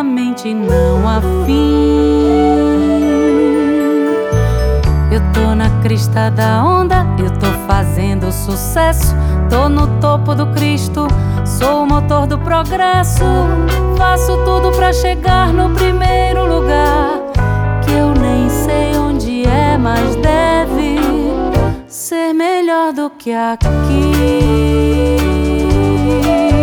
mente não há fim. Eu tô na crista da onda, eu tô fazendo sucesso. Tô no topo do Cristo, sou o motor do progresso. Faço tudo pra chegar no primeiro lugar, que eu nem sei onde é, mas deve ser melhor do que aqui.